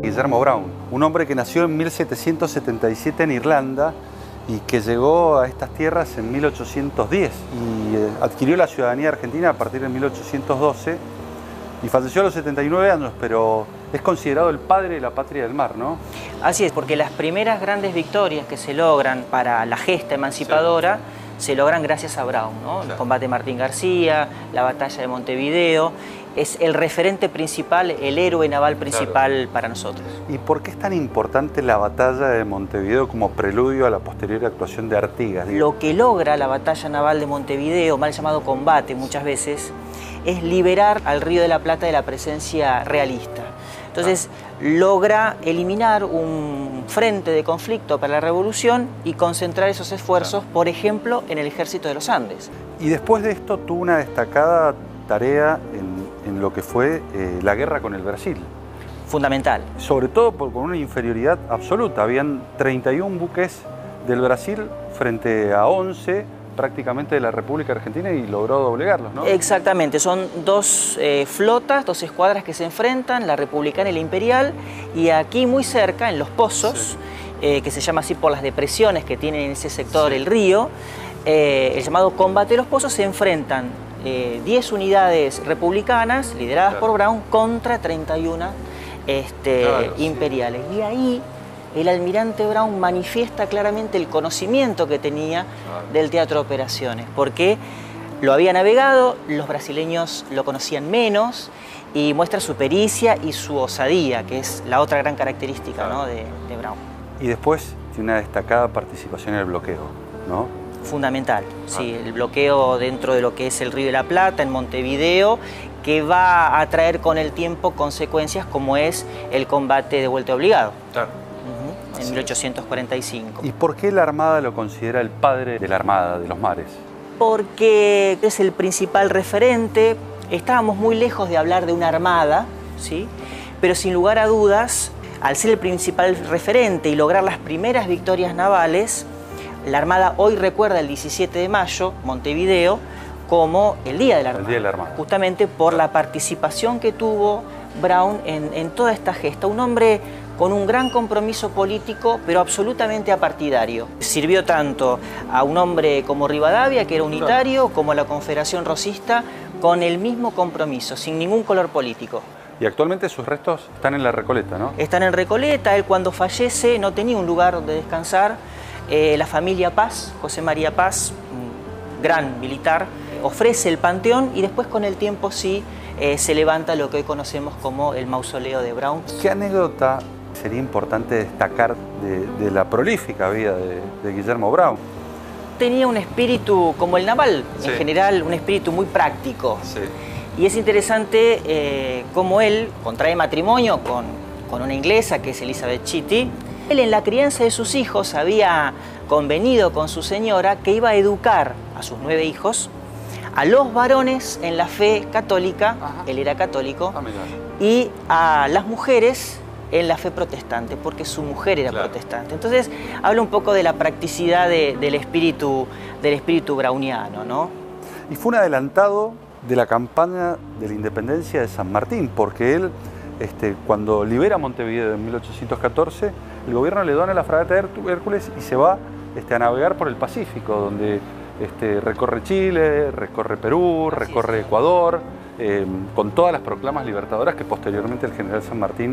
Guillermo Brown, un hombre que nació en 1777 en Irlanda y que llegó a estas tierras en 1810 y adquirió la ciudadanía argentina a partir de 1812 y falleció a los 79 años, pero es considerado el padre de la patria del mar, ¿no? Así es, porque las primeras grandes victorias que se logran para la gesta emancipadora se logran gracias a Brown, ¿no? El combate de Martín García, la batalla de Montevideo, es el referente principal, el héroe naval principal para nosotros. ¿Y por qué es tan importante la batalla de Montevideo como preludio a la posterior actuación de Artigas? Lo que logra la batalla naval de Montevideo, mal llamado combate muchas veces, es liberar al Río de la Plata de la presencia realista. Entonces logra eliminar un frente de conflicto para la revolución y concentrar esos esfuerzos, por ejemplo, en el ejército de los Andes. Y después de esto tuvo una destacada tarea en lo que fue la guerra con el Brasil. Fundamental. Sobre todo con una inferioridad absoluta. Habían 31 buques del Brasil frente a 11 prácticamente de la República Argentina y logró doblegarlos, ¿no? Exactamente, son dos flotas, dos escuadras que se enfrentan, la republicana y la imperial, y aquí muy cerca, en Los Pozos, que se llama así por las depresiones que tiene en ese sector el río, el llamado combate de Los Pozos, se enfrentan 10 unidades republicanas lideradas por Brown contra 31 imperiales. Y ahí el almirante Brown manifiesta claramente el conocimiento que tenía del teatro de operaciones, porque lo había navegado, los brasileños lo conocían menos, y muestra su pericia y su osadía, que es la otra gran característica, ¿no?, de Brown. Y después tiene una destacada participación en el bloqueo, ¿no? Fundamental, sí, el bloqueo dentro de lo que es el Río de la Plata, en Montevideo, que va a traer con el tiempo consecuencias como es el combate de Vuelta Obligado. En 1845. ¿Y por qué la Armada lo considera el padre de la Armada de los mares? Porque es el principal referente. Estábamos muy lejos de hablar de una armada, ¿sí? Pero sin lugar a dudas, al ser el principal referente y lograr las primeras victorias navales, la Armada hoy recuerda el 17 de mayo, Montevideo, como el Día de la Armada. El Día de la Armada. Justamente por la participación que tuvo Brown en toda esta gesta. Un hombre con un gran compromiso político, pero absolutamente apartidario. Sirvió tanto a un hombre como Rivadavia, que era unitario, como a la Confederación Rosista, con el mismo compromiso, sin ningún color político. Y actualmente sus restos están en la Recoleta, ¿no? Están en Recoleta. Él, cuando fallece, no tenía un lugar donde descansar. La familia Paz, José María Paz, un gran militar, ofrece el panteón y después, con el tiempo, sí, se levanta lo que hoy conocemos como el mausoleo de Brown. ¿Qué anécdota sería importante destacar de la prolífica vida de Guillermo Brown? Tenía un espíritu como el naval, en general, un espíritu muy práctico. Y es interesante cómo él contrae matrimonio con una inglesa que es Elizabeth Chitty. Él, en la crianza de sus hijos, había convenido con su señora que iba a educar a sus 9 hijos, a los varones en la fe católica, él era católico, y a las mujeres en la fe protestante, porque su mujer era protestante. Entonces habla un poco de la practicidad del espíritu browniano, ¿no? Y fue un adelantado de la campaña de la independencia de San Martín, porque él, cuando libera Montevideo en 1814, el gobierno le dona la fragata Hércules y se va a navegar por el Pacífico, donde recorre Chile, recorre Perú, recorre Ecuador, con todas las proclamas libertadoras que posteriormente el general San Martín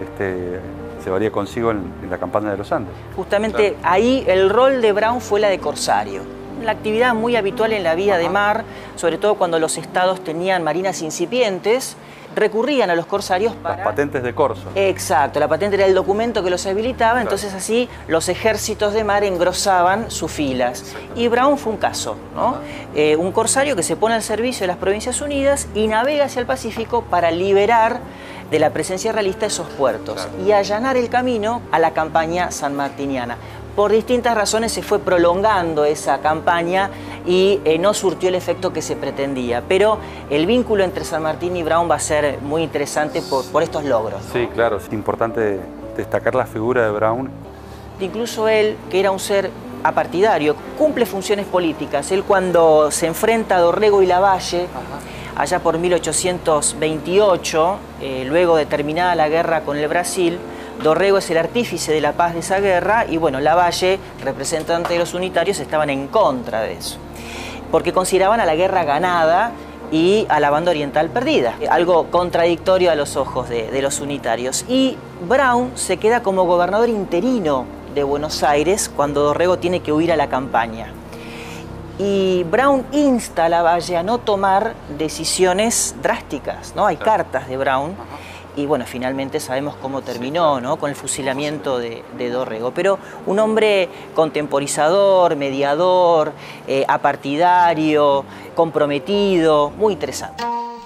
llevaría consigo en la campaña de los Andes. Justamente ahí el rol de Brown fue la de corsario. La actividad muy habitual en la vida de mar, sobre todo cuando los estados tenían marinas incipientes, recurrían a los corsarios para... Las patentes de corso. Exacto, la patente era el documento que los habilitaba, entonces así los ejércitos de mar engrosaban sus filas. Y Brown fue un caso, ¿no? Un corsario que se pone al servicio de las Provincias Unidas y navega hacia el Pacífico para liberar de la presencia realista esos puertos y allanar el camino a la campaña sanmartiniana. Por distintas razones se fue prolongando esa campaña y no surtió el efecto que se pretendía. Pero el vínculo entre San Martín y Brown va a ser muy interesante por estos logros, ¿no? Sí, claro, es importante destacar la figura de Brown. Incluso él, que era un ser apartidario, cumple funciones políticas. Él, cuando se enfrenta a Dorrego y Lavalle, allá por 1828, luego de terminada la guerra con el Brasil, Dorrego es el artífice de la paz de esa guerra y bueno, Lavalle, representante de los unitarios, estaban en contra de eso, porque consideraban a la guerra ganada y a la banda oriental perdida, algo contradictorio a los ojos de los unitarios. Y Brown se queda como gobernador interino de Buenos Aires cuando Dorrego tiene que huir a la campaña. Y Brown insta a Lavalle a no tomar decisiones drásticas, ¿no? Hay cartas de Brown. Y bueno, finalmente sabemos cómo terminó, ¿no? Con el fusilamiento de Dorrego. Pero un hombre contemporizador, mediador, apartidario, comprometido, muy interesante.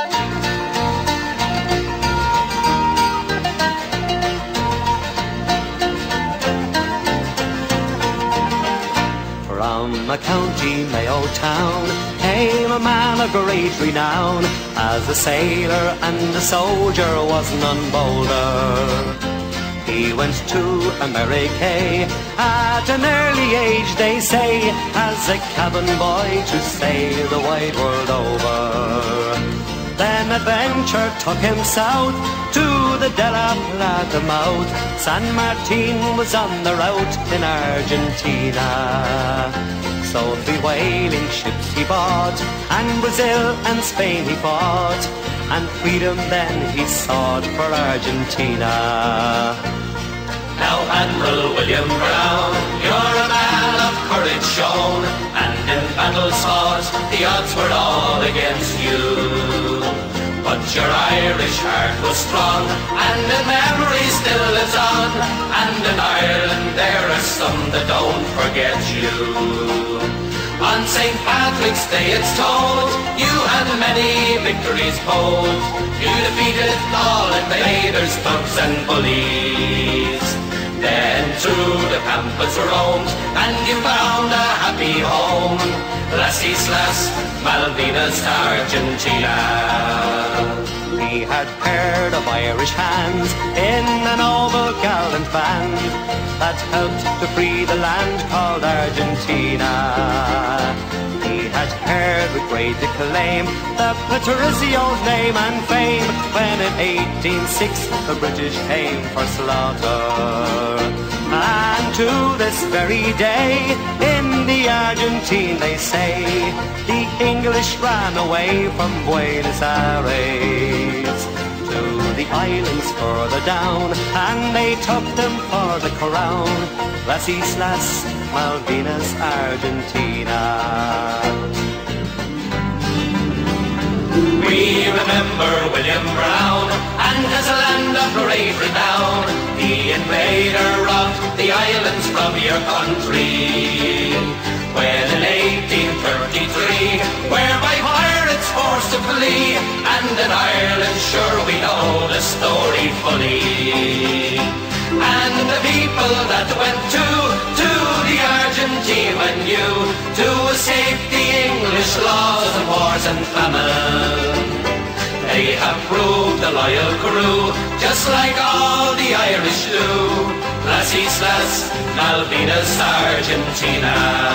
From a county Mayo town came a man of great renown. As a sailor and a soldier was none bolder. He went to America at an early age, they say, as a cabin boy to sail the wide world over. Then adventure took him south to the De La Plata mouth. San Martin was on the route in Argentina. So 3 whaling ships he bought, and Brazil and Spain he fought, and freedom then he sought for Argentina. Now Admiral William Brown, you're a man of courage shown, and in battles fought, the odds were all against you. But your Irish heart was strong, and in memory still lives on, and in Ireland there are some that don't forget you. On St. Patrick's Day it's told, you had many victories bold. You defeated all invaders, thugs and bullies. Then through the pampas roamed, and you found a happy home. Las Islas Malvinas, Argentina. He had paired of Irish hands in a noble gallant band that helped to free the land called Argentina. He had heard with great acclaim the Patricio's name and fame when in 1806 the British came for slaughter. And to this very day in the Argentine they say the English ran away from Buenos Aires to the islands further down, and they took them for the crown. Las Islas Malvinas, Argentina. We remember William Brown, and as a land of great renown, the invader robbed the islands from your country. When in 1833, whereby pirates forced to flee, and in Ireland sure we know the story fully. And the people that went to the Argentine when you to escape the English laws and wars and famine. They have proved a loyal crew, just like all the Irish do. Las Islas Malvinas, Argentina.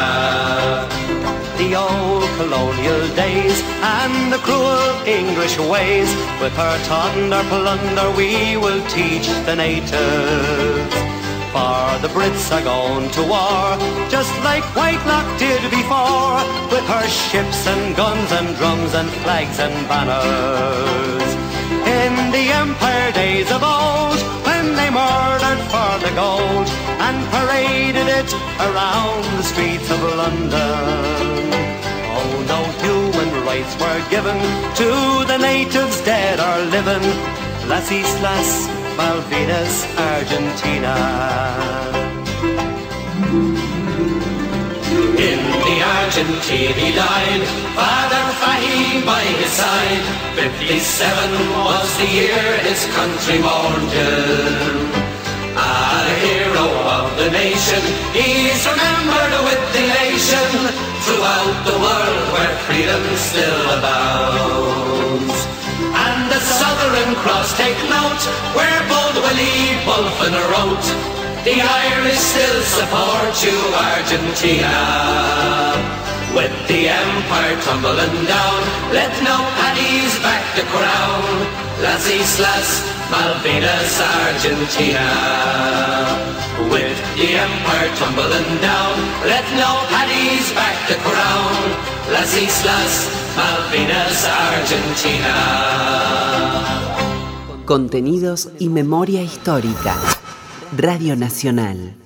The old colonial days and the cruel English ways, with our thunder plunder we will teach the natives. For the Brits are going to war, just like Whitelock did before, with her ships and guns and drums and flags and banners. In the Empire days of old, when they murdered for the gold and paraded it around the streets of London. Oh, no human rights were given to the natives dead or living. Las Islas Malvinas, Argentina. In the Argentine he died, Father Fahim by his side. 57 was the year his country mourned him. A hero of the nation, he's remembered with elation throughout the world where freedom still abounds. And the Southern Cross, take note, where bold Willie Bulfin wrote, the Irish still support you, Argentina. With the empire tumbling down, let no Paddy's back the crown. Las Islas Malvinas, Argentina. With the empire tumbling down, let no paddies back the crown. Las Islas Malvinas, Argentina. Contenidos y memoria histórica. Radio Nacional.